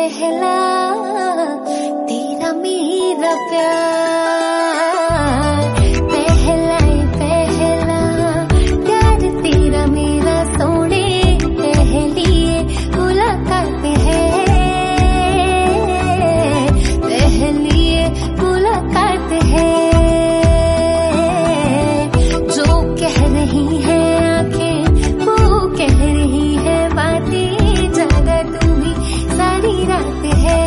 पहला तेरा मेरा प्यार, पहला प्यार तेरा मेरा सोने, पहली मुलाकात है, पहली मुलाकात है। जो कह रही है आंखें वो कह रही है बातें, जागा तू भी सारी रात है,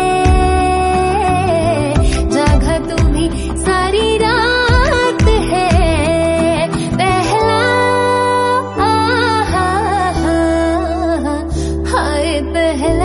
जागा तू भी सारी रात है। पहला हाय पहला